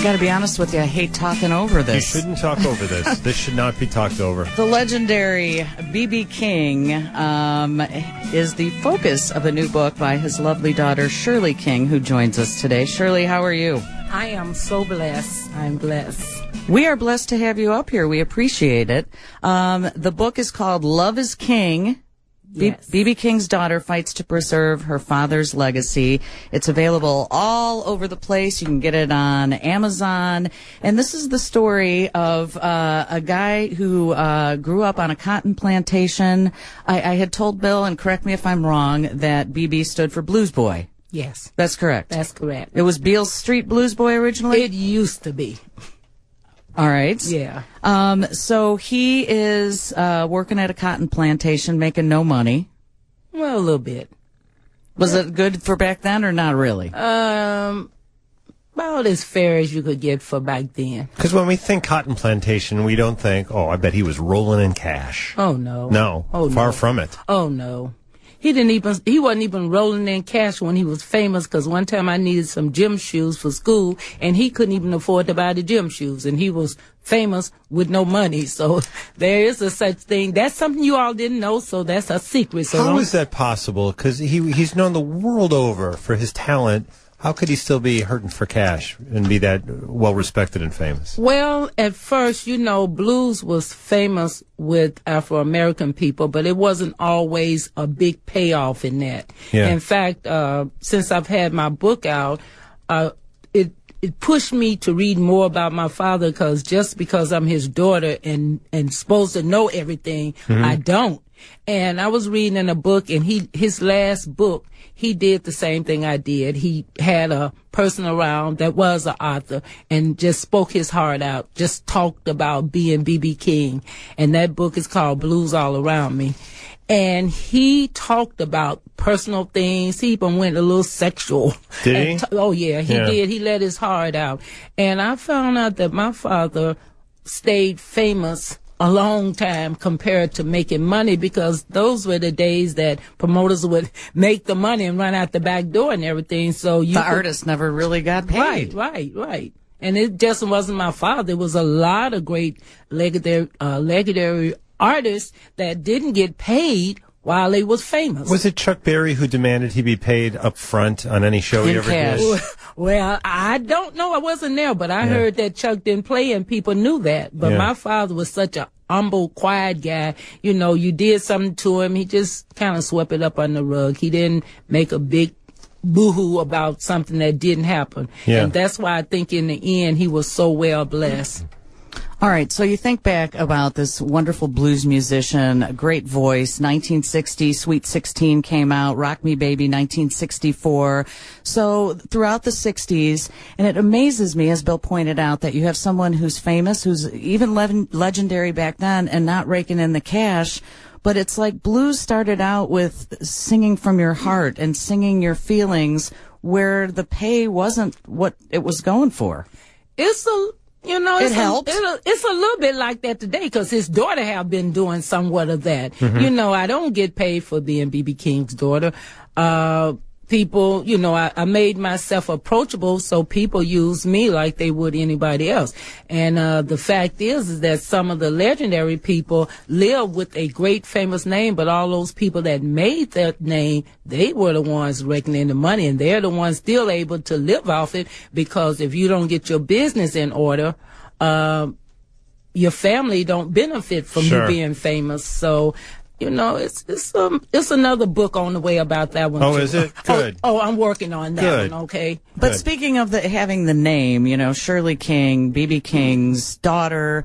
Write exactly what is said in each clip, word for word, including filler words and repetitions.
got to be honest with you, I hate talking over this. You shouldn't talk over this. This should not be talked over. The legendary B B King um, is the focus of a new book by his lovely daughter, Shirley King, who joins us today. Shirley, how are you? I am so blessed. I'm blessed. We are blessed to have you up here. We appreciate it. Um, the book is called Love is King. Yes. B B King's daughter fights to preserve her father's legacy. It's available all over the place. You can get it on Amazon. And this is the story of uh, a guy who uh, grew up on a cotton plantation. I, I had told Bill, and correct me if I'm wrong, that B B stood for Blues Boy. Yes. That's correct. That's correct. It was Beale Street Blues Boy originally? It used to be. All right. Yeah. Um, so he is uh, working at a cotton plantation, making no money. Well, a little bit. Was it good for back then or not really? Um, about as fair as you could get for back then. Because when we think cotton plantation, we don't think, oh, I bet he was rolling in cash. Oh, no. No. Oh, far no. from it. Oh, no. He didn't even, he wasn't even rolling in cash when he was famous, because one time I needed some gym shoes for school and he couldn't even afford to buy the gym shoes, and he was famous with no money. So there is a such thing. That's something you all didn't know, so that's a secret. So How don't- is that possible? Because he, he's known the world over for his talent. How could he still be hurting for cash and be that well-respected and famous? Well, at first, you know, blues was famous with Afro-American people, but it wasn't always a big payoff in that. Yeah. In fact, uh, since I've had my book out, uh, it it pushed me to read more about my father, because just because I'm his daughter and, and supposed to know everything, mm-hmm. I don't. And I was reading in a book, and he his last book, he did the same thing I did. He had a person around that was an author and just spoke his heart out, just talked about being B B King. And that book is called Blues All Around Me. And he talked about personal things. He even went a little sexual. Did he? T- oh, yeah, he yeah. did. He let his heart out. And I found out that my father stayed famous a long time compared to making money, because those were the days that promoters would make the money and run out the back door and everything. So you the could, artist never really got paid. Right, right, right. And it just wasn't my father. It was a lot of great legendary, uh, legendary artists that didn't get paid while they was famous. Was it Chuck Berry who demanded he be paid up front on any show In he ever cash. did? Well, I don't know. I wasn't there, but I Yeah. heard that Chuck didn't play and people knew that. But Yeah. my father was such a humble, quiet guy. You know, you did something to him, he just kind of swept it up on the rug. He didn't make a big boo-hoo about something that didn't happen. Yeah. And that's why I think in the end he was so well blessed. All right, so you think back about this wonderful blues musician, a great voice. nineteen sixty, Sweet sixteen came out, Rock Me Baby, nineteen sixty-four. So throughout the sixties, and it amazes me, as Bill pointed out, that you have someone who's famous, who's even le- legendary back then, and not raking in the cash. But it's like blues started out with singing from your heart and singing your feelings, where the pay wasn't what it was going for. It's a You know, It it's helped. A, it, it's a little bit like that today, because his daughter have been doing somewhat of that. Mm-hmm. You know, I don't get paid for being B B King's daughter. Uh, people, you know, I, I made myself approachable, so people use me like they would anybody else. And uh, the fact is, is that some of the legendary people live with a great famous name, but all those people that made that name, they were the ones raking in the money, and they're the ones still able to live off it, because if you don't get your business in order, uh, your family don't benefit from Sure. you being famous. So, you know, it's it's um it's another book on the way about that one. Oh, too. is it? Good. Oh, oh, I'm working on that Good. one. Okay. But Good. speaking of the having the name, you know, Shirley King, B B King's daughter,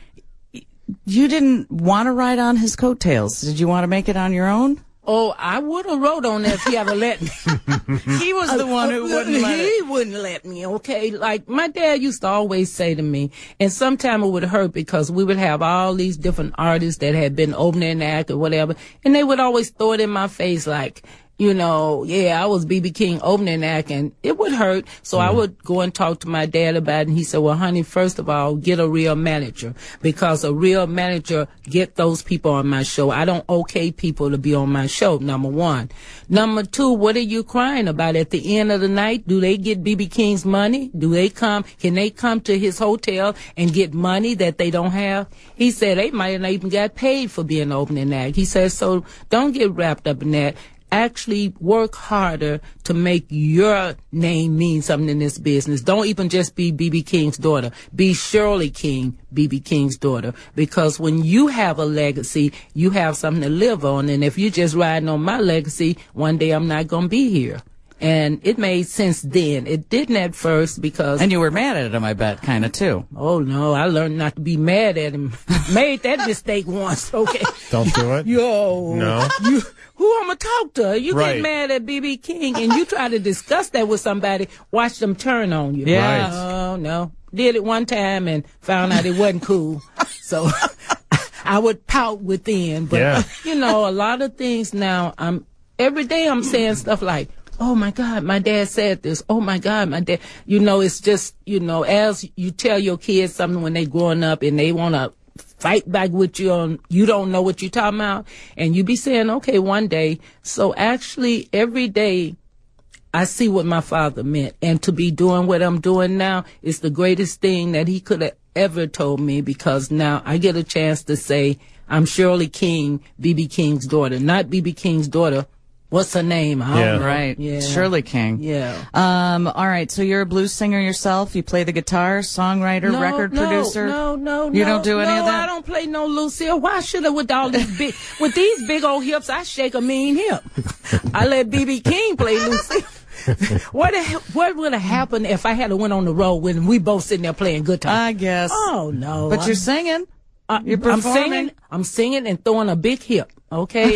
you didn't want to ride on his coattails. Did you want to make it on your own? Oh, I would have wrote on that if he ever let me. He was the one who wouldn't let He it. wouldn't let me, okay? Like, my dad used to always say to me, and sometimes it would hurt, because we would have all these different artists that had been opening act or whatever, and they would always throw it in my face like, you know, yeah, I was B B King opening act, and it would hurt. So mm. I would go and talk to my dad about it, and he said, well, honey, first of all, get a real manager, because a real manager get those people on my show. I don't okay people to be on my show, number one. Number two, what are you crying about? At the end of the night, do they get B B King's money? Do they come, can they come to his hotel and get money that they don't have? He said they might not even got paid for being an opening act. He said, so don't get wrapped up in that. Actually work harder to make your name mean something in this business. Don't even just be B B King's daughter. Be Shirley King, B B King's daughter. Because when you have a legacy, you have something to live on. And if you're just riding on my legacy, one day I'm not going to be here. And it made sense then. It didn't at first because... And you were mad at him, I bet, kind of, too. Oh, no. I learned not to be mad at him. Made that mistake once, okay? Don't do it? Yo. No? You, who I'm going to talk to? You right. get mad at B B King and you try to discuss that with somebody, watch them turn on you. Yeah. Right. Oh, no. Did it one time and found out it wasn't cool. So... I would pout within. But, yeah. you know, a lot of things now, I'm every day I'm saying stuff like, oh, my God, my dad said this. Oh, my God, my dad. You know, it's just, you know, as you tell your kids something when they growing up and they want to fight back with you on, you don't know what you're talking about. And you be saying, okay, one day. So actually, every day, I see what my father meant. And to be doing what I'm doing now is the greatest thing that he could have ever told me, because now I get a chance to say, I'm Shirley King, B B King's daughter, not B B King's daughter. What's her name? I yeah. don't know. Right. Yeah. Shirley King. Yeah. Um, all right. So you're a blues singer yourself. You play the guitar, songwriter, no, record no, producer. No, no, no. You don't do any no, of that? I don't play no Lucille. Why should I with all these big, with these big old hips, I shake a mean hip. I let B B King play Lucille. What what would have happened if I had to went on the road when we both sitting there playing guitar? I guess. Oh no! But I'm, you're singing. Uh, you're I'm performing. singing. I'm singing and throwing a big hip. Okay.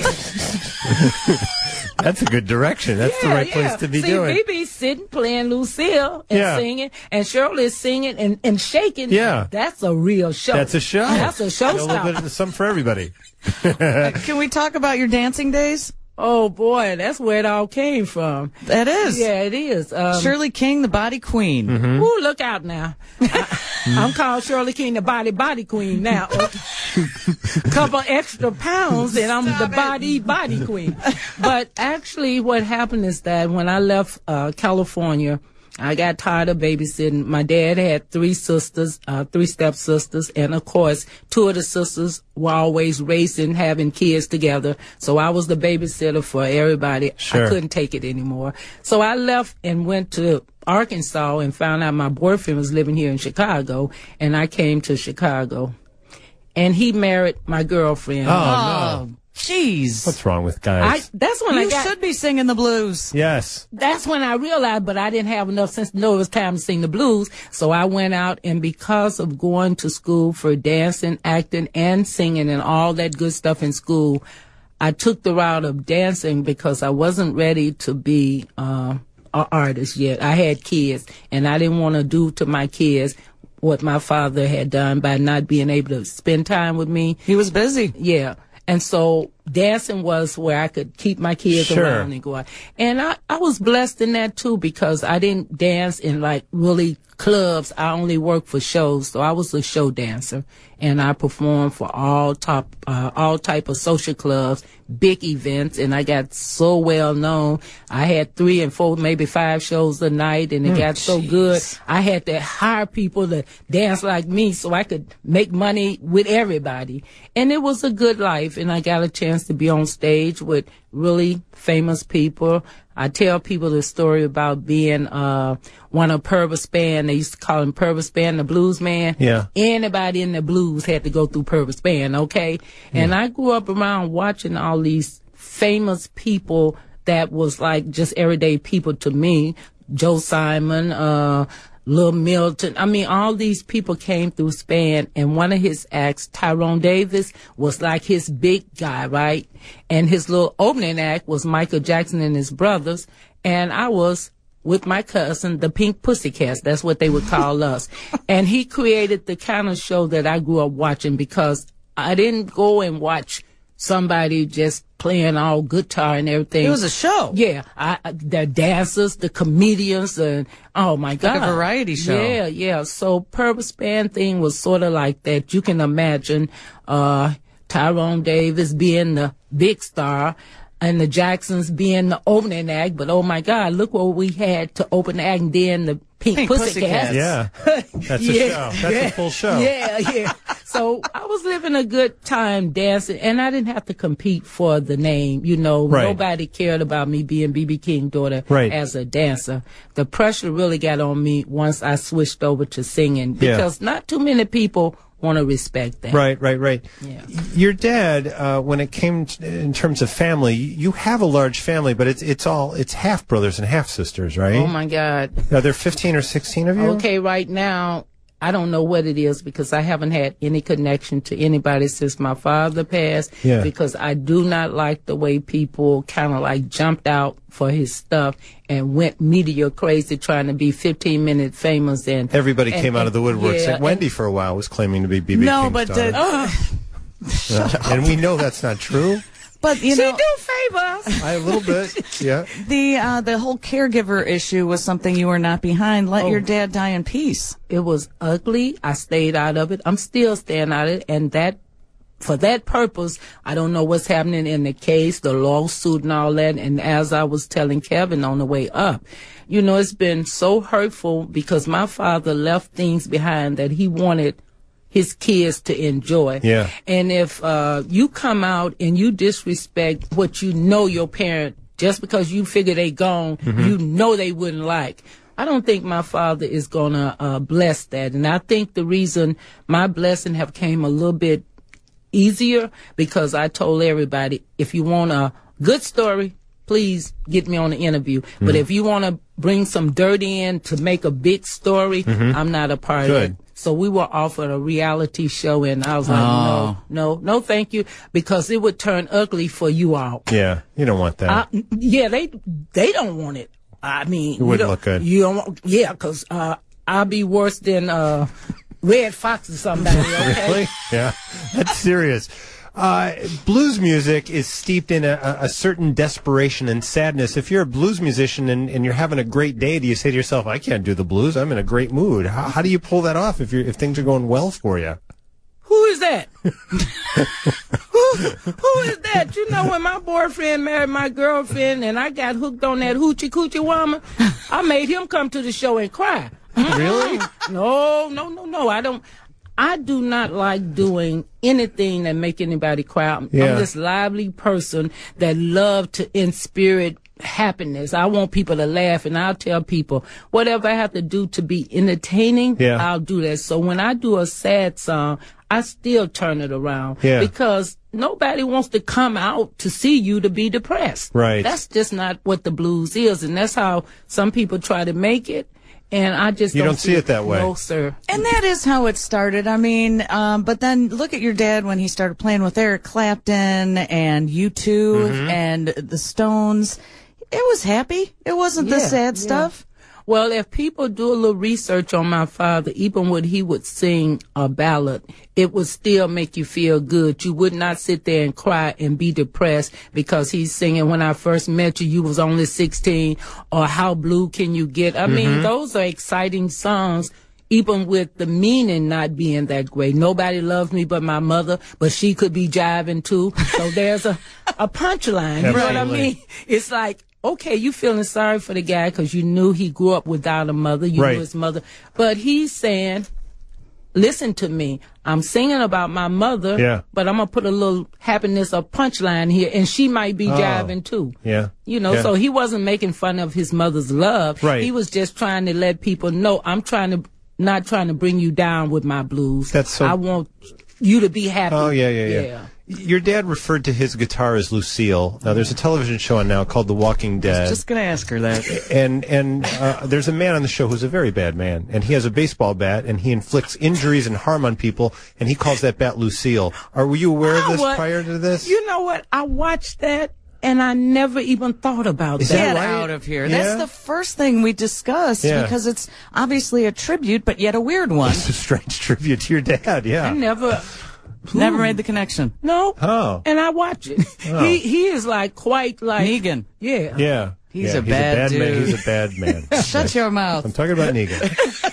That's a good direction. That's yeah, the right yeah. place to be See, doing. B B's sitting playing Lucille and yeah. singing, and Shirley is singing and, and shaking. Yeah. That's a real show. That's a show. That's a showstopper. A little bit of something for everybody. Can we talk about your dancing days? Oh boy, that's where it all came from. That is. Yeah, it is. Um, Shirley King, the body queen. Mm-hmm. Ooh, look out now. I, I'm called Shirley King, the body body queen now. Couple extra pounds and I'm Stop the body it. body queen. But actually what happened is that when I left uh, California, I got tired of babysitting. My dad had three sisters, uh, three stepsisters, and of course, two of the sisters were always racing, having kids together. So I was the babysitter for everybody. Sure. I couldn't take it anymore. So I left and went to Arkansas and found out my boyfriend was living here in Chicago, and I came to Chicago. And he married my girlfriend. Oh, no. Jeez. What's wrong with guys? I, that's when you I got. should be singing the blues. Yes. That's when I realized, but I didn't have enough sense to know it was time to sing the blues. So I went out, and because of going to school for dancing, acting, and singing, and all that good stuff in school, I took the route of dancing because I wasn't ready to be uh, an artist yet. I had kids, and I didn't want to do to my kids what my father had done by not being able to spend time with me. He was busy. Yeah. And so dancing was where I could keep my kids sure. around and go out. And I, I was blessed in that too, because I didn't dance in like really clubs. I only worked for shows. So I was a show dancer, and I performed for all top, uh, all type of social clubs, big events. And I got so well known. I had three and four, maybe five shows a night, and it mm, got so geez. good. I had to hire people to dance like me so I could make money with everybody. And it was a good life. And I got a chance to be on stage with really famous people. I tell people the story about being uh one of Purvis Band. They used to call him Purvis Band, the blues man. Yeah. Anybody in the blues had to go through Purvis Band, okay? Yeah. And I grew up around watching all these famous people that was like just everyday people to me. Joe Simon, uh Lil Milton. I mean, all these people came through Span, and one of his acts, Tyrone Davis, was like his big guy, right? And his little opening act was Michael Jackson and his brothers, and I was with my cousin, the Pink Pussycats. That's what they would call us. And he created the kind of show that I grew up watching, because I didn't go and watch somebody just playing all guitar and everything. It was a show. Yeah, I, I, the dancers, the comedians, and oh my God, like a variety show. Yeah, yeah. So Purvis Band thing was sort of like that. You can imagine uh, Tyrone Davis being the big star, and the Jacksons being the opening act. But oh my God, look what we had to open the act, and then the Pink, Pink Pussycats. Pussycats. Yeah, that's Yeah, a show. That's yeah, a full show. Yeah, yeah. So I was living a good time dancing, and I didn't have to compete for the name. You know, Right. nobody cared about me being B B King's daughter Right. as a dancer. The pressure really got on me once I switched over to singing, Yeah. because not too many people want to respect that. Right, right, right. Yeah. Your dad, uh, when it came t- in terms of family, you have a large family, but it's it's all it's half brothers and half sisters, right? Oh my God. Are there fifteen or sixteen of you? Okay, right now, I don't know what it is because I haven't had any connection to anybody since my father passed. Yeah. Because I do not like the way people kind of like jumped out for his stuff and went media crazy trying to be fifteen minute famous. And Everybody and- came out of the woodwork. yeah, Like Wendy and- for a while was claiming to be B B No, King's but daughter. uh, Yeah. And we know that's not true. but you She know, do favors. I, a little bit, yeah. the uh, the whole caregiver issue was something you were not behind. Let Oh. your dad die in peace. It was ugly. I stayed out of it. I'm still staying out of it. And that, for that purpose, I don't know what's happening in the case, the lawsuit and all that. And as I was telling Kevin on the way up, you know, it's been so hurtful because my father left things behind that he wanted his kids to enjoy. Yeah. And if uh, you come out and you disrespect what you know your parent, just because you figure they gone, you know they wouldn't like. I don't think my father is going to uh, bless that. And I think the reason my blessing have came a little bit easier because I told everybody, if you want a good story, please get me on the interview. But if you want to bring some dirt in to make a big story, I'm not a part Good. of it. So we were offered a reality show, and I was like, Oh. no, no, no, thank you, because it would turn ugly for you all. Yeah, you don't want that. I, yeah, they they don't want it. I mean, It wouldn't you don't- look good. You don't, want- yeah, because uh, I'll be worse than uh, Red Fox or somebody. Okay? Really? Yeah, that's serious. Uh, blues music is steeped in a, a certain desperation and sadness. If you're a blues musician and, and you're having a great day, do you say to yourself, I can't do the blues, I'm in a great mood? How, how do you pull that off if you're, if things are going well for you? Who is that? who, who is that? You know, when my boyfriend married my girlfriend and I got hooked on that hoochie coochie woman, I made him come to the show and cry. Really? No, no, no, no. I don't. I do not like doing anything that make anybody cry. I'm, Yeah. I'm this lively person that love to inspirit happiness. I want people to laugh, and I'll tell people whatever I have to do to be entertaining, Yeah. I'll do that. So when I do a sad song, I still turn it around Yeah. because nobody wants to come out to see you to be depressed. Right. That's just not what the blues is, and that's how some people try to make it. And I just You don't, don't see it that way. No, sir. And that is how it started. I mean, um, but then look at your dad when he started playing with Eric Clapton and U two Mm-hmm. and the Stones. It was happy. It wasn't the Yeah, sad yeah. stuff. Well, if people do a little research on my father, even when he would sing a ballad, it would still make you feel good. You would not sit there and cry and be depressed because he's singing When I First Met You, You Was Only sixteen, or How Blue Can You Get? I mean, those are exciting songs, even with the meaning not being that great. Nobody loves me but my mother, but she could be jiving too. So there's a, a punchline. You know what I Absolutely. mean? It's like, okay, you feeling sorry for the guy because you knew he grew up without a mother. You Right. knew his mother. But he's saying, listen to me. I'm singing about my mother, Yeah. but I'm going to put a little happiness or punchline here, and she might be jiving too. Yeah. You know, Yeah. so he wasn't making fun of his mother's love. Right. He was just trying to let people know, I'm trying to, not trying to bring you down with my blues. That's so- I want you to be happy. Oh, yeah, yeah, yeah, Your dad referred to his guitar as Lucille. Now, there's a television show on now called The Walking Dead. Just gonna ask her that. and and uh, there's a man on the show who's a very bad man, and he has a baseball bat, and he inflicts injuries and harm on people, and he calls that bat Lucille. Are were you aware of I this wa- prior to this? You know what? I watched that, and I never even thought about Is that. that Get right? out of here. Yeah? That's the first thing we discussed Yeah. because it's obviously a tribute, but yet a weird one. It's a strange tribute to your dad. I Yeah. never. Never made the connection. No. Oh. And I watch it. Oh. He he is like quite like Negan. Yeah. Yeah. He's yeah, a bad man. dude. He's a bad man. Shut your mouth. I'm talking about Negan.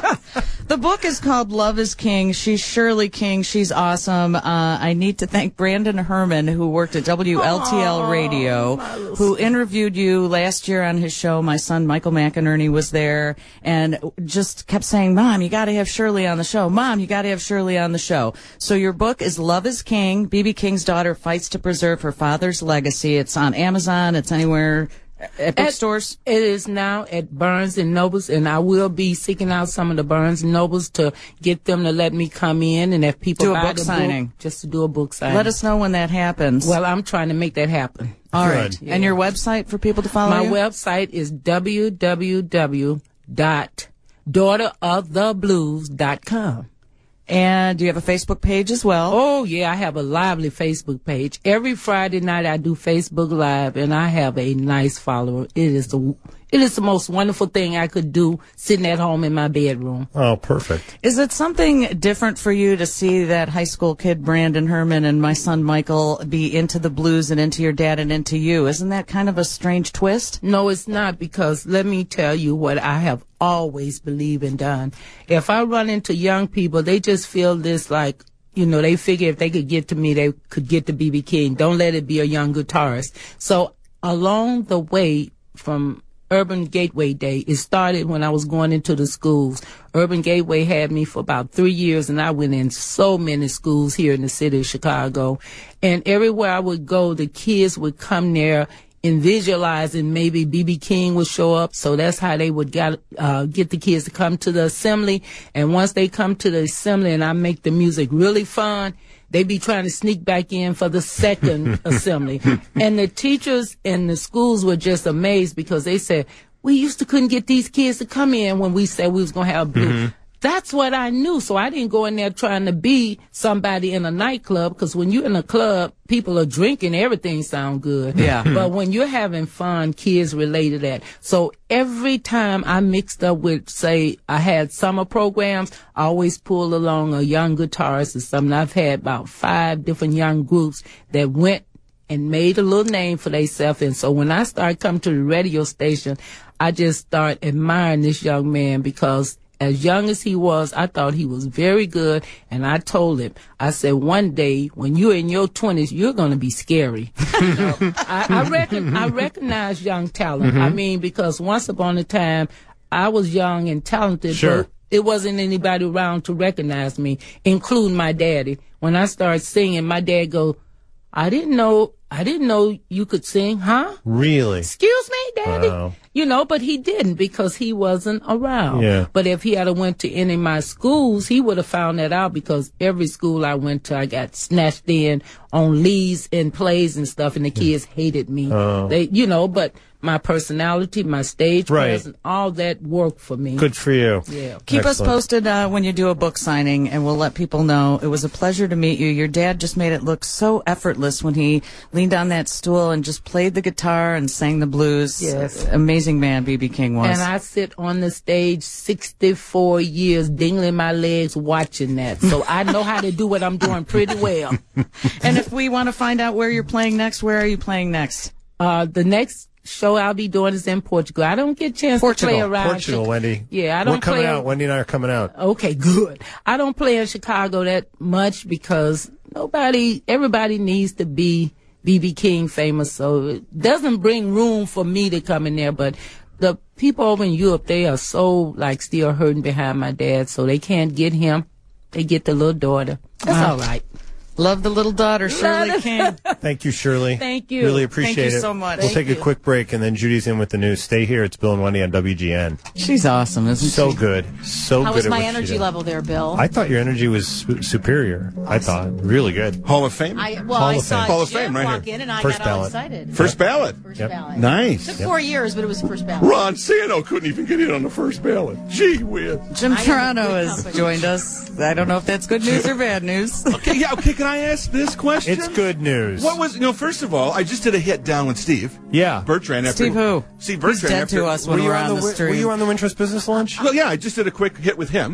The book is called Love is King. She's Shirley King. She's awesome. Uh, I need to thank Brandon Herman, who worked at W L T L Aww, Radio, who interviewed you last year on his show. My son, Michael McInerney, was there and just kept saying, Mom, you got to have Shirley on the show. Mom, you got to have Shirley on the show. So your book is Love is King. B B King's daughter fights to preserve her father's legacy. It's on Amazon. It's anywhere at bookstores. At, it is now at Barnes and Nobles, and I will be seeking out some of the Barnes and Nobles to get them to let me come in, and if people Do a buy book the signing. book, just to do a book signing. Let us know when that happens. Well, I'm trying to make that happen. All Good. right. Yeah. And your website for people to follow My you? website is w w w dot daughter of the blues dot com. And you have a Facebook page as well. Oh, yeah, I have a lively Facebook page. Every Friday night I do Facebook Live, and I have a nice follower. It is the it is the most wonderful thing I could do sitting at home in my bedroom. Oh, perfect. Is it something different for you to see that high school kid Brandon Herman and my son Michael be into the blues and into your dad and into you? Isn't that kind of a strange twist? No, it's not, because let me tell you what I have always believed and done. If I run into young people, they just feel this like, you know, they figure if they could get to me, they could get to B B King. Don't let it be a young guitarist. So along the way from Urban Gateway Day, it started when I was going into the schools. Urban Gateway had me for about three years, and I went in so many schools here in the city of Chicago. And everywhere I would go, the kids would come there and visualizing maybe B B King would show up. So that's how they would get, uh, get the kids to come to the assembly. And once they come to the assembly and I make the music really fun, they be trying to sneak back in for the second assembly. And the teachers and the schools were just amazed, because they said, we used to couldn't get these kids to come in when we said we was going to have blue. Mm-hmm. That's what I knew. So I didn't go in there trying to be somebody in a nightclub, because when you're in a club, people are drinking, everything sound good. Yeah. But when you're having fun, kids relate to that. So every time I mixed up with, say, I had summer programs, I always pull along a young guitarist or something. I've had about five different young groups that went and made a little name for themselves. And so when I started coming to the radio station, I just started admiring this young man, because as young as he was, I thought he was very good. And I told him, I said, one day when you're in your twenties, you're going to be scary. You know, I, I reckon, I recognize young talent. Mm-hmm. I mean, because once upon a time, I was young and talented, sure. but it wasn't anybody around to recognize me, including my daddy. When I started singing, my dad go, I didn't know, I didn't know you could sing, huh? Really? Excuse me, Daddy? Wow. You know, but he didn't, because he wasn't around. Yeah. But if he had went to any of my schools, he would have found that out, because every school I went to, I got snatched in on leads and plays and stuff, and the kids hated me. Oh. They, you know, but my personality, my stage right. presence, all that worked for me. Good for you. Yeah. Keep Excellent. us posted uh, when you do a book signing, and we'll let people know. It was a pleasure to meet you. Your dad just made it look so effortless when he leaned on that stool and just played the guitar and sang the blues. Yes. Amazing man B B King was. And I sit on the stage sixty-four years, dingling my legs, watching that. So I know how to do what I'm doing pretty well. And if we want to find out where you're playing next, where are you playing next? Uh, the next show I'll be doing is in Portugal. I don't get a chance Portugal. to play around. Portugal, Chi- Wendy. Yeah, I don't We're coming play out. Wendy and I are coming out. Okay, good. I don't play in Chicago that much, because nobody, everybody needs to be B B King famous, so it doesn't bring room for me to come in there. But the people over in Europe, they are so like still hurting behind my dad, so they can't get him. They get the little daughter. That's Wow. all right. Love the little daughter, Shirley King. Thank you, Shirley. Thank you. Really appreciate Thank you it. so much. We'll Thank take a you. quick break, and then Judy's in with the news. Stay here. It's Bill and Wendy on W G N. She's awesome, isn't So she? good. So How good was at my what she energy did. level there, Bill? I thought your energy was su- superior. I thought. Really good. Hall of Fame? I, well, Hall I of saw Fame. Hall of Jim Fame, right walk here. in, and I First got all ballot. excited. First ballot. First Yep. ballot. Nice. Took four years, but it was the first ballot. Ron Santo couldn't even get in on the first ballot. Gee whiz. Jim I am Toronto good has company. joined us. I don't know if that's good news or bad news. Okay, yeah, okay, can I ask this question? It's good news. What was, you know, first of all, I just did a hit down with Steve. Yeah. Bertrand. After, Steve who? Steve He's Bertrand. dead after, to us Were when you, we're on on the, the wi- street. were you on the Wintrust Business Lunch? Well, yeah, I just did a quick hit with him.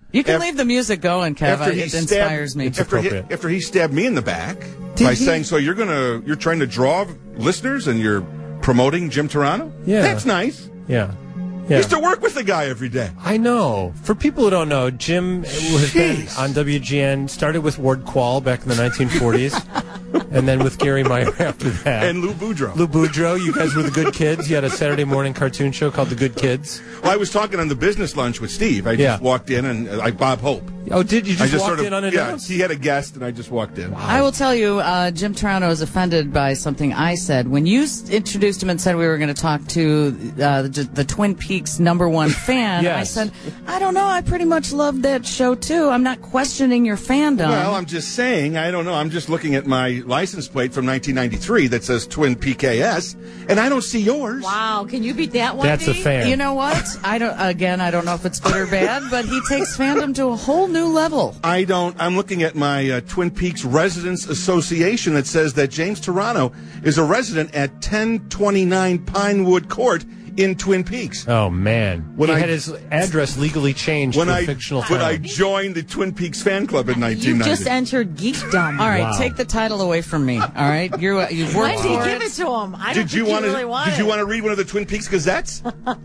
You can Af- leave the music going, Kev. after he It stabbed- inspires me. It's After he, appropriate. after he stabbed me in the back Did by he? saying, "So you're gonna you're trying to draw listeners and you're promoting Jim Turano? Yeah. That's nice. Yeah. I Yeah. used to work with the guy every day." I know. For people who don't know, Jim has been Jeez. on W G N, started with Ward Quall back in the nineteen forties, and then with Gary Meyer after that. And Lou Boudreau. Lou Boudreau, you guys were the Good Kids. You had a Saturday morning cartoon show called The Good Kids. Well, I was talking on the business lunch with Steve. I Yeah. just walked in and uh, like Bob Hope. Oh, did you just, I just walk sort of in unannounced? yeah. He had a guest and I just walked in. I will tell you, uh, Jim Turano is offended by something I said. When you s- introduced him and said we were going to talk to uh, the, the Twin Peaks number one fan, Yes. I said, I don't know, I pretty much loved that show too. I'm not questioning your fandom. Well, I'm just saying, I don't know. I'm just looking at my license plate from nineteen ninety-three that says Twin P K S, and I don't see yours. Wow, can you beat that one? That's a Dee? fan. You know what? I don't. Again, I don't know if it's good or bad, but he takes fandom to a whole new level. I don't. I'm looking at my uh, Twin Peaks Residents Association that says that James Turano is a resident at ten twenty-nine Pinewood Court in Twin Peaks. Oh, man. When he I- had his address legally changed When to a I fictional when I town. joined the Twin Peaks fan club in nineteen You ninety. just entered geekdom. All right, Wow. take the title away from me. All right, you're you've worked Wendy, for give it. it to him. I don't Did you think want he to? really want Did you it. want to read one of the Twin Peaks Gazettes?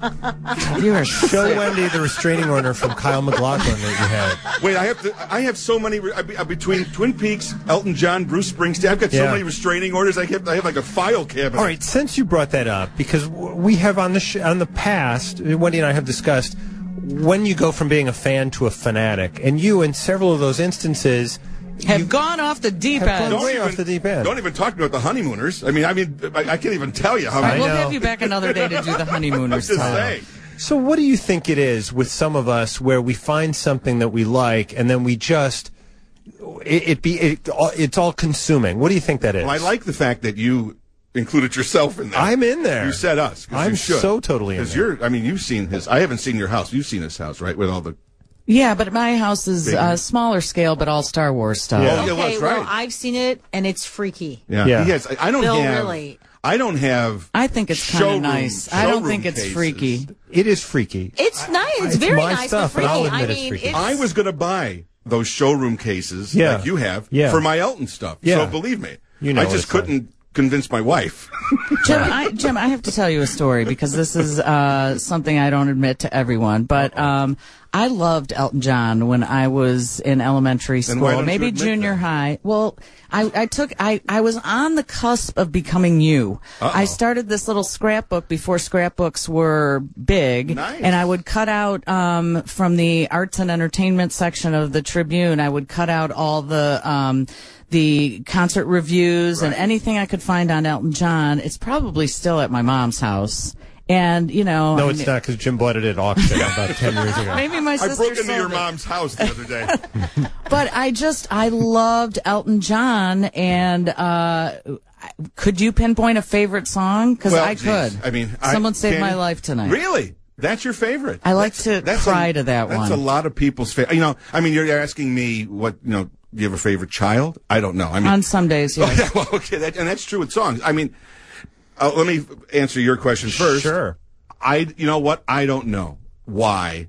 You are Show Wendy the restraining order from Kyle MacLachlan that you had. Wait, I have to. I have so many re- I be- uh, between Twin Peaks, Elton John, Bruce Springsteen. I've got so Yeah. many restraining orders. I have. I have like a file cabinet. All right, since you brought that up, because w- we have on the sh- on the past, Wendy and I have discussed when you go from being a fan to a fanatic, and you, in several of those instances, have you gone off the deep have end. gone way off the deep end. Don't even talk about the honeymooners. I mean, I mean, I, I can't even tell you how All right, many. we'll know. have you back another day to do the honeymooners Just time. saying. So what do you think it is with some of us where we find something that we like and then we just it, it be it, it's all consuming? What do you think that is? Well, I like the fact that you included yourself in that. I'm in there. You said us. 'cause I'm you should. so totally in Because there. you're. I mean, you've seen his. I haven't seen your house. You've seen his house, right? With all the. Yeah, but my house is Bigger. uh, smaller scale, but all Star Wars stuff. Yeah. Oh, yeah, well, Okay, that's well, right. I've seen it, and it's freaky. Yeah. Yeah. He has, I I don't Bill, have. really. I don't have. I think it's kind of showroom- nice. I don't showroom think it's cases. freaky. It is freaky. It's nice. It's, it's very my nice, stuff, but and freaky. I'll admit I it's mean, freaky. it's, I was going to buy those showroom cases Yeah. like you have Yeah. for my Elton stuff. Yeah. So believe me, You know I what just it's like. couldn't convince my wife. Jim, I, Jim, I have to tell you a story because this is uh, something I don't admit to everyone. But um, I loved Elton John when I was in elementary Then why school, don't maybe you admit junior that? high. Well, I, I took, I, I was on the cusp of becoming you. I started this little scrapbook before scrapbooks were big, Nice. and I would cut out um, from the arts and entertainment section of the Tribune. I would cut out all the. Um, the concert reviews and Right. anything I could find on Elton John. It's probably still at my mom's house. And, you know. No, I it's mean, not because Jim bought it at auction about ten years ago. Maybe my I sister broke into sold your it. mom's house the other day. But I just, I loved Elton John. And uh, could you pinpoint a favorite song? Because Well, I geez. could. I mean, I- Someone saved can- my life tonight. Really? That's your favorite? I like That's- to cry to that That's one. a lot of people's favorite. You know, I mean, you're asking me what, you know, do you have a favorite child? I don't know. I mean, On some days, yes. okay, well, okay, that, and that's true with songs. I mean, uh, let me answer your question first. Sure. I, you know what? I don't know why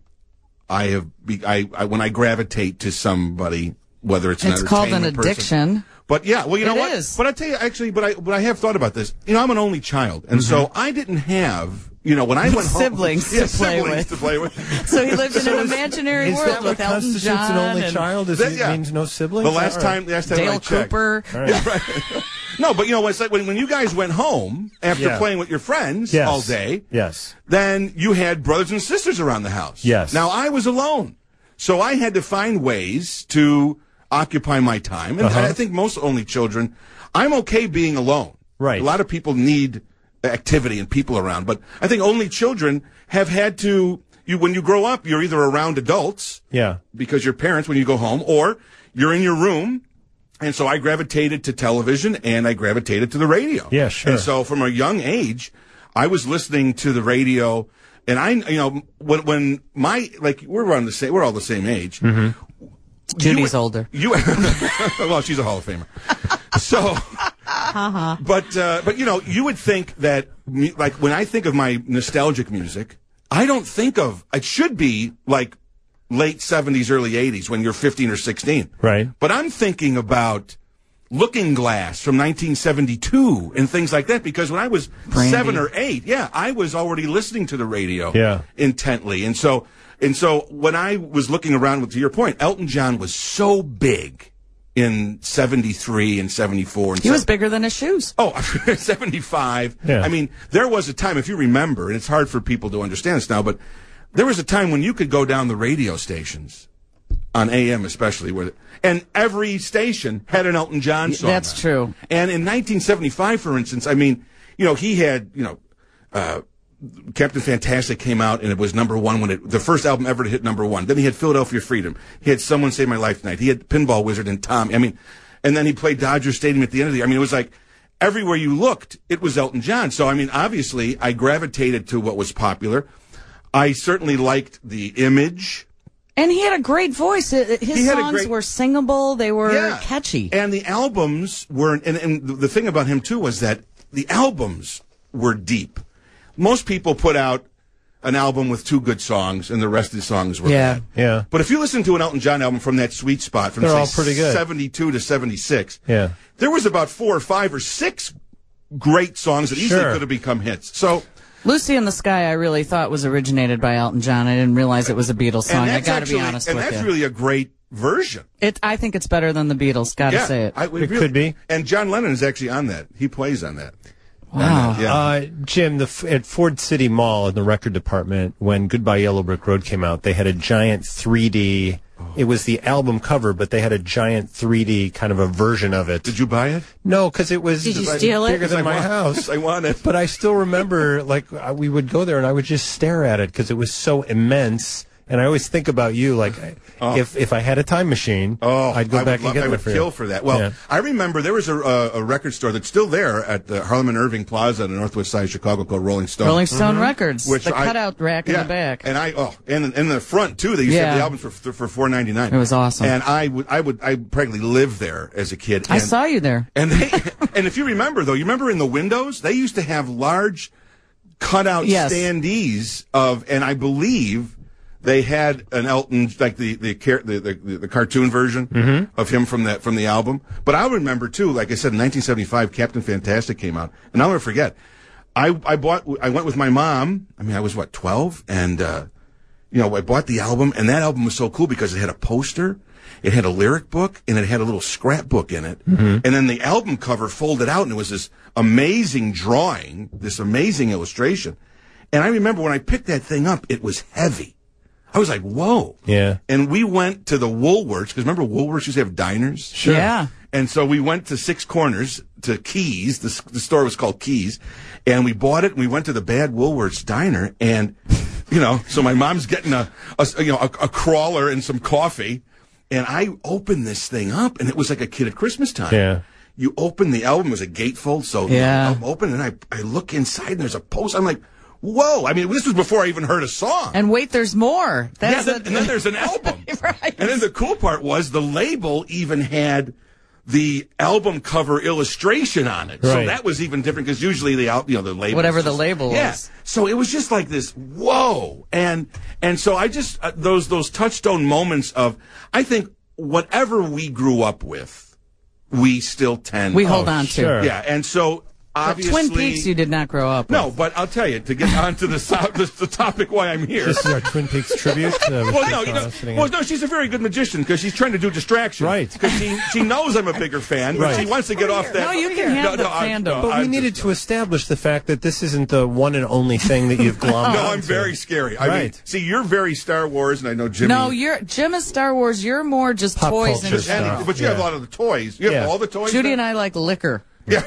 I have, be, I, I, when I gravitate to somebody, whether it's an It's called an entertainment person- addiction. But yeah, well, you know It what? is. But I tell you, actually, but I, but I have thought about this. You know, I'm an only child, and so I didn't have, you know, when I went home, Siblings to yeah, play siblings with. to play with. So he lived in So an is- imaginary Is world that what with Elton constitutes John. an only and child? Is That- it yeah. means no siblings? The last All right. time, last time I Dale checked. Cooper. Yeah, right. No, but you know, it's like when, when you guys went home after Yeah. playing with your friends Yes. all day, Yes. then you had brothers and sisters around the house. Yes. Now I was alone, so I had to find ways to occupy my time, and Uh-huh. I think most only children, I'm okay being alone. Right. A lot of people need activity and people around, but I think only children have had to. You when you grow up, you're either around adults, Yeah. because your parents when you go home, or you're in your room. And so I gravitated to television and I gravitated to the radio. Yeah, sure. And so from a young age, I was listening to the radio, and I, you know, when when my like we're around the same, we're all the same age. Mm-hmm. Judy's You- older. You, well, she's a Hall of Famer. So, but uh, but you know, you would think that mu- like when I think of my nostalgic music, I don't think of it should be like late seventies, early eighties when you're fifteen or sixteen. Right. But I'm thinking about Looking Glass from nineteen seventy-two and things like that, because when I was Brandy. seven or eight, yeah, I was already listening to the radio Yeah. intently. And so, and so when I was looking around, to your point, Elton John was so big in seventy-three and seventy-four. And He was seven- bigger than his shoes. Oh, seventy-five. Yeah. I mean, there was a time, if you remember, and it's hard for people to understand this now, but there was a time when you could go down the radio stations, on A M especially, where, and every station had an Elton John song. That's on it. true. And in nineteen seventy-five, for instance, I mean, you know, he had, you know, uh, Captain Fantastic came out and it was number one when it, the first album ever to hit number one. Then he had Philadelphia Freedom. He had Someone Save My Life Tonight. He had Pinball Wizard and Tom. I mean, and then he played Dodger Stadium at the end of the year. I mean, it was like everywhere you looked, it was Elton John. So, I mean, obviously, I gravitated to what was popular. I certainly liked the image. And he had a great voice. His He had a songs great- were singable. They were Yeah. catchy. And the albums were, and, and the thing about him, too, was that the albums were deep. Most people put out an album with two good songs, and the rest of the songs were Yeah. bad. Yeah. But if you listen to an Elton John album from that sweet spot, from They're say all pretty good. seventy-two to seventy-six, Yeah. there was about four or five or six great songs that easily Sure. could have become hits. So, Lucy in the Sky, I really thought was originated by Elton John. I didn't realize it was a Beatles song. and I that's got to actually, be honest and with that's you. really a great version. It, I think it's better than the Beatles. Got to yeah, say it. I, It could be. And John Lennon is actually on that. He plays on that. Wow. Yeah. Uh, Jim, the, f- at Ford City Mall in the record department, when Goodbye Yellow Brick Road came out, they had a giant three D. It was the album cover, but they had a giant three D kind of a version of it. Did you buy it? No, because it was Did you like, steal it? bigger than I my want- house. I want it. But I still remember, like, uh, we would go there and I would just stare at it because it was so immense. And I always think about you, like, if if I had a time machine, Oh, I'd go I back would, love- and get I it would for kill you. for that. Well, Yeah. I remember there was a, a, a record store that's still there at the Harlem and Irving Plaza on the northwest side of Chicago called Rolling Stone. Rolling Stone Records, Which the I- cutout rack in yeah, the back. and I oh, and in the front too. They used to have Yeah. the albums for for four ninety nine. It was awesome. And I would I would I practically lived there as a kid. I And- saw you there. And they and if you remember though, you remember in the windows they used to have large cutout Yes. standees of, and I believe they had an Elton, like the the car- the, the, the cartoon version Mm-hmm. of him from that from the album. But I remember too, like I said, in nineteen seventy-five, Captain Fantastic came out, and I'll never forget. I I bought I went with my mom. I mean, I was what twelve, and uh, you know, I bought the album, and that album was so cool because it had a poster, it had a lyric book, and it had a little scrapbook in it. Mm-hmm. And then the album cover folded out, and it was this amazing drawing, this amazing illustration. And I remember when I picked that thing up, it was heavy. I was like, whoa. Yeah. And we went to the Woolworths, because remember Woolworths used to have diners? Sure. Yeah. And so we went to Six Corners, to Keys. The, the store was called Keys. And we bought it, and we went to the Bad Woolworths diner. And, you know, so my mom's getting a, a you know, a, a crawler and some coffee. And I opened this thing up, and it was like a kid at Christmas time. Yeah. You open the album, it was a gatefold, so Yeah. I'm open, and I, I look inside, and there's a post. I'm like, whoa. I mean, this was before I even heard a song. And wait, there's more. Yeah, That's then, the- and then there's an album. Right. And then the cool part was the label even had the album cover illustration on it. So Right. that was even different because usually the al- you know the label Whatever was the just- label yeah. was. So it was just like this whoa. And and so I just uh, those those touchstone moments of I think whatever we grew up with, we still tend we hold on to. sure. yeah. And so But obviously Twin Peaks, you did not grow up with. no, but I'll tell you to get on to the, so- the, the topic why I'm here. This is our Twin Peaks tribute. Uh, with Well, no, Chris you know, Wallace sitting well, in- no, she's a very good magician because she's trying to do distraction. Right. Because she, she knows I'm a bigger fan, but Right. she wants to get off that. No, you can have the I'm- fandom. But we I'm needed just- to establish the fact that this isn't the one and only thing that you've glommed No, I'm onto. very scary. I mean, Right. see, you're very Star Wars, and I know Jimmy. No, you're Jim is Star Wars. You're more just Pop toys culture and stuff. shit. and, but you have a Yeah. lot of the toys. You have Yeah. all the toys. Judy then? and I like liquor. Yeah.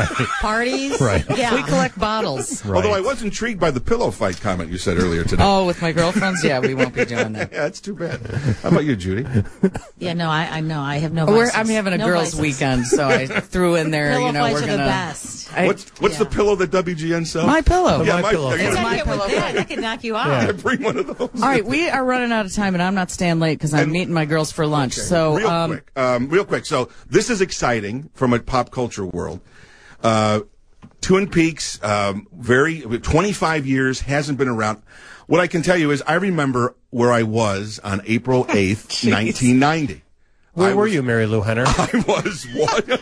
Parties? Right. Yeah. We collect bottles. Right. Although I was intrigued by the pillow fight comment you said earlier today. Oh, with my girlfriends? Yeah, we won't be doing that. Yeah, that's too bad. How about you, Judy? Yeah, no, I, I know. I have no We're, vices. I'm having a No girls' vices. weekend, so I threw in there. Pillow you know, fights we're are gonna. the best. I- What's what's yeah. the pillow that W G N sells? My pillow. Yeah, My my pillow. are you It's gonna my Get pillow. with that. That could knock you out. Yeah. bring one of those. All right, we are running out of time, and I'm not staying late because I'm And- meeting my girls for lunch. So, real um, quick, um, real quick. So this is exciting from a pop culture world. Uh, Twin Peaks, um, very twenty-five years hasn't been around. What I can tell you is I remember where I was on April eighth, nineteen ninety. Where I were was, you, Mary Lou Henner? I was what?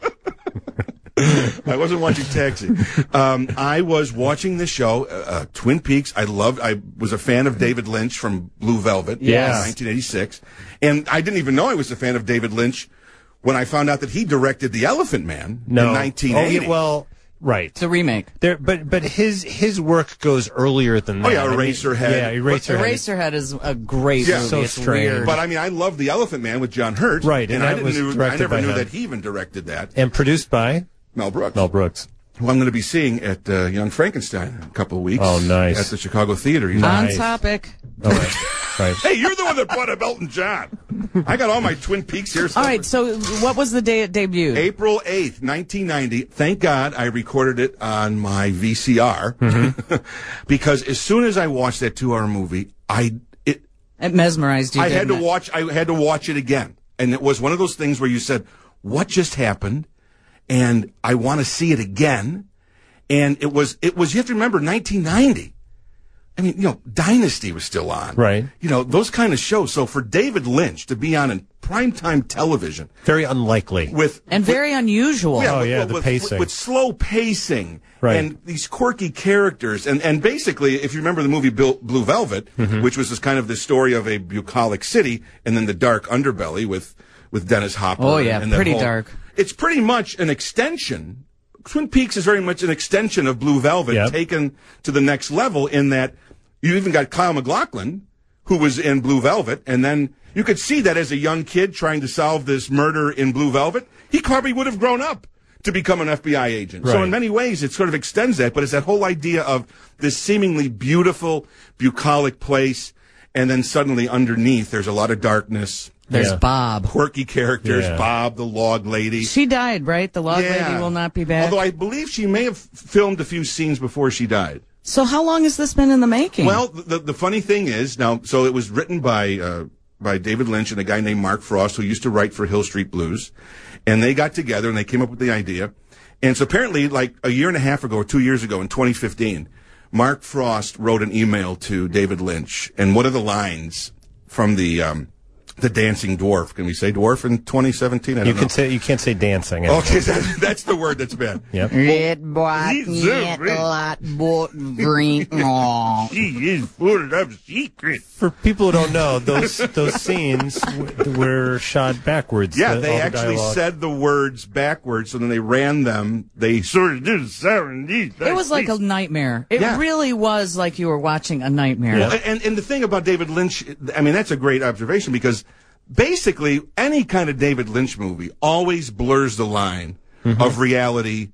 I wasn't watching Taxi. Um, I was watching the show, uh, Twin Peaks. I loved, I was a fan of David Lynch from Blue Velvet Yes. in nineteen eighty-six. And I didn't even know I was a fan of David Lynch when I found out that he directed The Elephant Man No. in nineteen eighty. Oh, yeah, well, right. The remake. There, but but his his work goes earlier than that. Oh, yeah, I mean, Eraserhead. yeah, Eraserhead. Eraserhead is a great Yeah. movie. So it's strange. weird. But I mean, I love The Elephant Man with John Hurt. Right, and and, I that didn't was knew, I directed never by knew him. that he even directed that. And produced by Mel Brooks. Mel Brooks. Who I'm going to be seeing at uh, Young Frankenstein in a couple of weeks. Oh, nice. At the Chicago Theater. He's On Nice. topic. Oh, right. right. Hey, you're the one that brought up Elton John. I got all my Twin Peaks here. All right, so what was the day it debuted? April eighth, nineteen ninety. Thank God I recorded it on my V C R Mm-hmm. because as soon as I watched that two-hour movie, I it It mesmerized you, I had to didn't it? watch I had to watch it again. And it was one of those things where you said, "What just happened?" And I want to see it again. And it was it was you have to remember nineteen ninety. I mean, you know, Dynasty was still on. Right. You know, those kind of shows. So for David Lynch to be on in primetime television Very unlikely. with And very unusual. Oh, with- yeah, with, the with- pacing. with slow pacing Right. and these quirky characters, and and basically, if you remember the movie Bill, Blue Velvet, Mm-hmm. which was this kind of the story of a bucolic city, and then the dark underbelly with with Dennis Hopper. Oh, yeah, and that pretty whole- dark. It's pretty much an extension. Twin Peaks is very much an extension of Blue Velvet, Yep. taken to the next level. In that you even got Kyle MacLachlan, who was in Blue Velvet, and then you could see that as a young kid trying to solve this murder in Blue Velvet, he probably would have grown up to become an F B I agent. So Right. in many ways, it sort of extends that, but it's that whole idea of this seemingly beautiful, bucolic place, and then suddenly underneath, there's a lot of darkness, There's Yeah. Bob. quirky characters, Yeah. Bob, the log lady. She died, right? The log Yeah. lady will not be back. Although I believe she may have filmed a few scenes before she died. So how long has this been in the making? Well, the the funny thing is now, so it was written by uh, by David Lynch and a guy named Mark Frost, who used to write for Hill Street Blues, and they got together and they came up with the idea. And so apparently, like a year and a half ago or two years ago, in twenty fifteen, Mark Frost wrote an email to David Lynch, and one of the lines from the um, the Dancing Dwarf. Can we say dwarf in twenty seventeen? I don't You know. can say you can't say dancing. Okay, that, that's the word that's bad. Yep. Red, black, he's yet, a red. light, bolt, green. Aw. He is full of secrets. For people who don't know, those those scenes w- were shot backwards. Yeah, the- they all the actually dialogue. said the words backwards, so then they ran them. They sort of did seventies. It was like a nightmare. It Yeah. really was like you were watching a nightmare. Well, and and the thing about David Lynch, I mean, that's a great observation because basically any kind of David Lynch movie always blurs the line Mm-hmm. of reality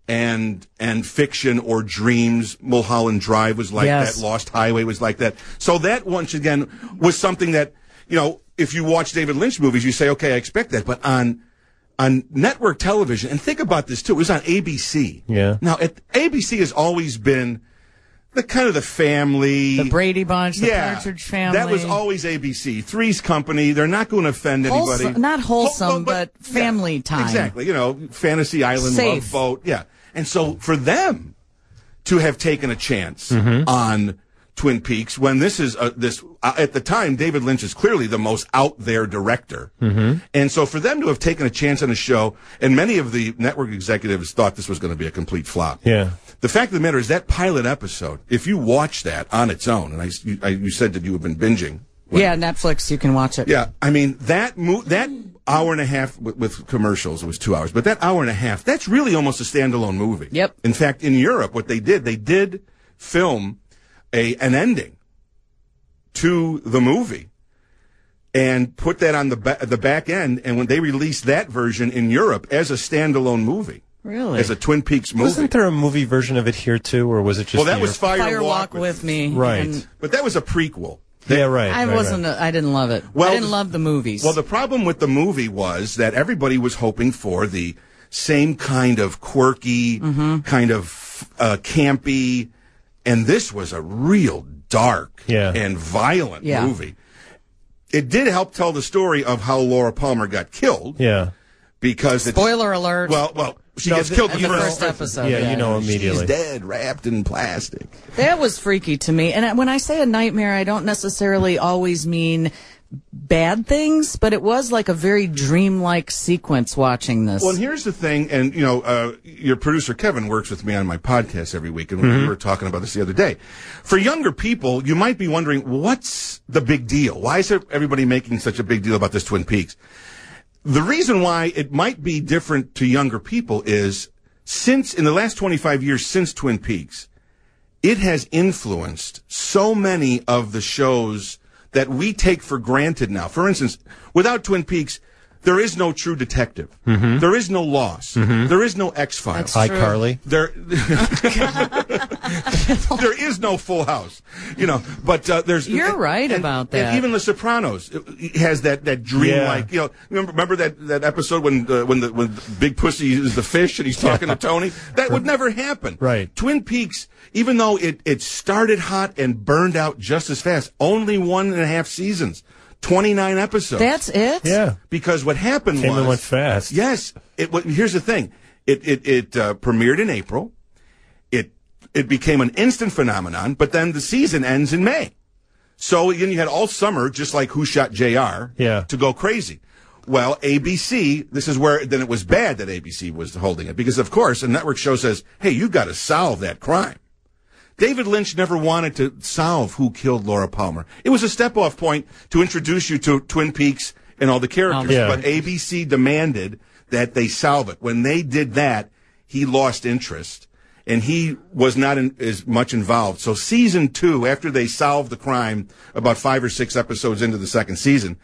and and fiction or dreams. Mulholland Drive was like Yes. that. Lost Highway was like that. So that once again was something that, you know, if you watch David Lynch movies, you say, okay, I expect that. But on on network television, and think about this too, it was on A B C. Yeah. Now, at, A B C has always been the kind of the family. The Brady Bunch, the yeah, Partridge Family. That was always A B C. Three's Company. They're not going to offend anybody. Wholesome- not wholesome, Whole- but family time. Exactly. You know, Fantasy Island, Safe. Love Boat. Yeah. And so for them to have taken a chance Mm-hmm. on Twin Peaks, when this is uh, this uh, at the time, David Lynch is clearly the most out there director, Mm-hmm. and so for them to have taken a chance on a show, and many of the network executives thought this was going to be a complete flop. Yeah. The fact of the matter is that pilot episode, if you watch that on its own, and I, you, I, you said that you have been binging. Yeah, Netflix, you can watch it. Yeah, I mean, that mo- that hour and a half with, with commercials, it was two hours, but that hour and a half, that's really almost a standalone movie. Yep. In fact, in Europe, what they did, they did film a an ending to the movie and put that on the, ba- the back end, and when they released that version in Europe as a standalone movie. Really? As a Twin Peaks movie. Wasn't there a movie version of it here too, or was it just? well, that the was Europe- Fire, Fire Walk, Walk with Me. Right. and But that was a prequel. Yeah, right. I right, wasn't. right. A, I didn't love it. Well, I didn't love the movies. Well, the problem with the movie was that everybody was hoping for the same kind of quirky, Mm-hmm. kind of uh, campy, and this was a real dark Yeah. and violent Yeah. movie. It did help tell the story of how Laura Palmer got killed Yeah. because it's, Spoiler alert. Well, well, she No, gets the- killed In the the first, first episode. Yeah, you know She's immediately. dead, wrapped in plastic. That was freaky to me. And when I say a nightmare, I don't necessarily always mean bad things, but it was like a very dreamlike sequence watching this. Well, and here's the thing, and you know, uh, your producer Kevin works with me on my podcast every week, and we were talking about this the other day. For younger people, you might be wondering, what's the big deal? Why is everybody making such a big deal about this Twin Peaks? The reason why it might be different to younger people is since, in the last twenty-five years since Twin Peaks, it has influenced so many of the shows that we take for granted now. For instance, without Twin Peaks, there is no True Detective. Mm-hmm. There is no Lost. Mm-hmm. There is no X-Files. iCarly. There, there is no Full House. You know, but uh, there's. You're and, right and, about that. And even The Sopranos has that that dreamlike. Yeah. You know, remember, remember that, that episode when uh, when the when Big Pussy is the fish and he's talking to Tony. That would never happen. Right. Twin Peaks, even though it it started hot and burned out just as fast, only one and a half seasons. twenty-nine episodes. That's it? Yeah. Because what happened Came was and went fast. Yes. It. wa- Here's the thing. It it it uh, premiered in April. It it became an instant phenomenon. But then the season ends in May. So then you had all summer, just like Who Shot J R, Yeah. to go crazy. Well, A B C. This is where then it was bad that A B C was holding it because, of course, a network show says, "Hey, you've got to solve that crime." David Lynch never wanted to solve who killed Laura Palmer. It was a step-off point to introduce you to Twin Peaks and all the characters. Oh, yeah. But A B C demanded that they solve it. When they did that, he lost interest, and he was not in, as much involved. So season two, after they solved the crime, about five or six episodes into the second season,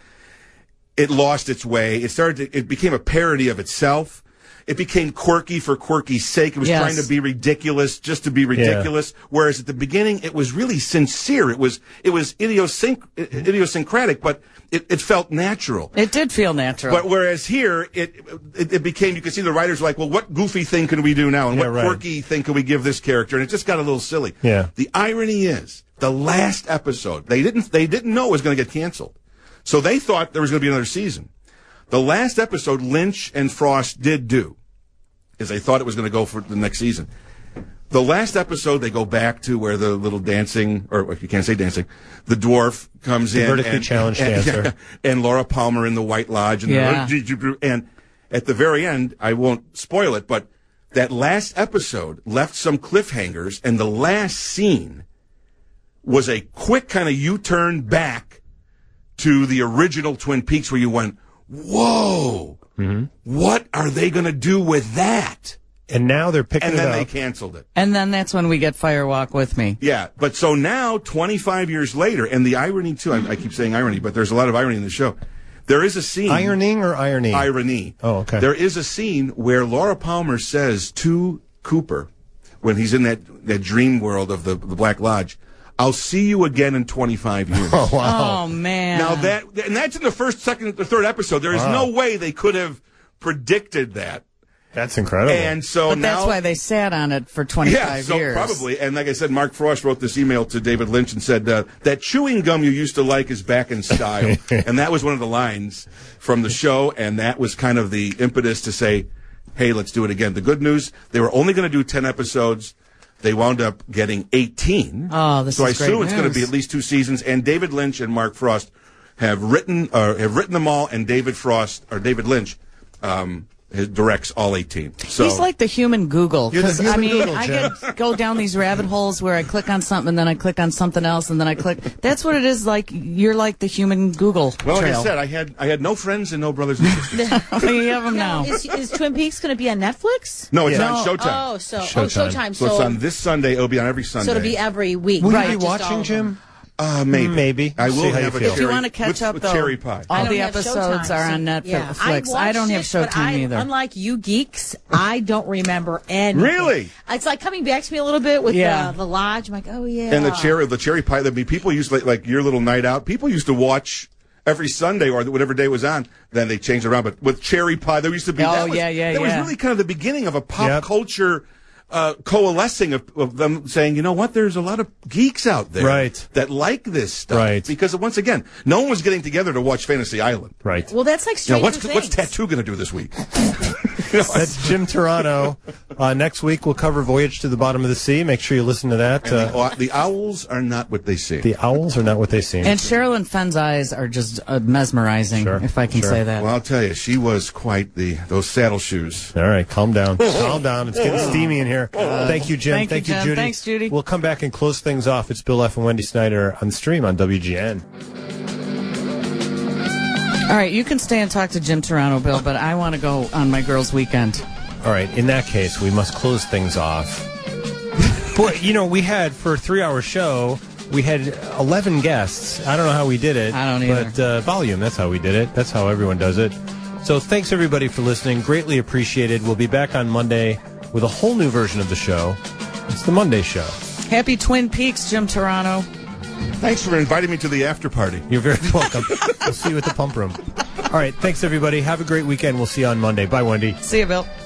it lost its way. It started. To, it became a parody of itself. It became quirky for quirky's sake. It was Yes. trying to be ridiculous just to be ridiculous. Whereas at the beginning, it was really sincere. It was it was idiosync- idiosyncratic, but it, it felt natural. It did feel natural. But whereas here, it, it it became, you could see the writers were like, well, what goofy thing can we do now? And Yeah, what right. quirky thing can we give this character? And it just got a little silly. Yeah. The irony is, the last episode, they didn't they didn't know it was going to get canceled. So they thought there was going to be another season. The last episode, Lynch and Frost did do, is they thought it was going to go for the next season. The last episode, they go back to where the little dancing, or you can't say dancing, the dwarf comes The in. vertically and, challenged and, dancer. yeah, and Laura Palmer in the White Lodge. And, Yeah. the, and at the very end, I won't spoil it, but that last episode left some cliffhangers, and the last scene was a quick kind of U-turn back to the original Twin Peaks where you went, whoa, Mm-hmm. what are they going to do with that? And now they're picking And it then up. they canceled it. and then that's when we get Firewalk With Me. Yeah, but so now, twenty-five years later, and the irony too, I, I keep saying irony, but there's a lot of irony in the show. There is a scene. Ironing or ironing? Irony. Oh, okay. There is a scene where Laura Palmer says to Cooper, when he's in that, that dream world of the, the Black Lodge, I'll see you again in twenty-five years. Oh, wow. Oh, man. Now that, and that's in the first, second, the third episode. There is Wow. no way they could have predicted that. That's incredible. And so But now. that's why they sat on it for twenty-five Yeah, so years. probably. And like I said, Mark Frost wrote this email to David Lynch and said, uh, that chewing gum you used to like is back in style. And that was one of the lines from the show, and that was kind of the impetus to say, hey, let's do it again. The good news, they were only going to do ten episodes. They wound up getting eighteen. Oh, this so is I assume great it's going to be news. at least two seasons. And David Lynch and Mark Frost have written uh, have written them all, and David Frost, or David Lynch, um, has- directs all eighteen. So He's like the human Google. You're the 'Cause, human I mean, Google, I Jen. get go down these rabbit holes where I click on something, and then I click on something else, and then I click. That's what it is like. You're like the human Google well, like trail. I said, I had I had no friends and no brothers and sisters. We have them now. Is, is Twin Peaks going to be on Netflix? No, it's Yeah. on Showtime. Oh, so Showtime. oh, Showtime. So, So, it's on this Sunday. It'll be on every Sunday. so it'll be every week. Will right, you be just all watching, of them. Jim? Uh, maybe. Maybe. I will See how you have a feel. If you cherry- want to catch with, up, with though, cherry pie. all I the don't have episodes Showtime, are so- on Netflix. yeah. I, don't have watched it, but Showtime I, either. Unlike you geeks, I don't remember anything. Really? It's like coming back to me a little bit with Yeah. the, the lodge. I'm like, oh yeah. And the cherry, the cherry pie. I mean, people used to, like, like your little night out. People used to watch every Sunday or whatever day it was on. Then they changed it around. But with cherry pie, there used to be. Oh, that was, yeah, yeah, That yeah. was really kind of the beginning of a pop Yep. culture uh, coalescing of, of them saying, you know what, there's a lot of geeks out there Right. that like this stuff. Right. Because, once again, no one was getting together to watch Fantasy Island. Right. Well, that's like You Stranger know, what's, Things. what's Tattoo going to do this week? You know, That's Jim Turano. Uh, next week we'll cover Voyage to the Bottom of the Sea. Make sure you listen to that. and Uh, the, the owls are not what they seem. the owls are not what they seem. And Sherilyn Fenn's eyes are just uh, mesmerizing, Sure, if I can sure. say that. Well, I'll tell you, she was quite the those saddle shoes. All right, calm down. Calm down. It's getting steamy in here. Thank you, Jim. Thank you, Jim. Judy. Thanks, Judy. We'll come back and close things off. It's Bill F. and Wendy Snyder on the stream on W G N. All right, you can stay and talk to Jim Turano, Bill, but I want to go on my girls' weekend. All right, in that case, we must close things off. Boy, you know, we had, for a three-hour show, we had eleven guests. I don't know how we did it. I don't either. But uh, volume, that's how we did it. That's how everyone does it. So thanks, everybody, for listening. Greatly appreciated. We'll be back on Monday with a whole new version of the show. It's the Monday show. Happy Twin Peaks, Jim Turano. Thanks for inviting me to the after party. You're very welcome. We'll see you at the pump room. All right, thanks, everybody. Have a great weekend. We'll see you on Monday. Bye, Wendy. See you, Bill.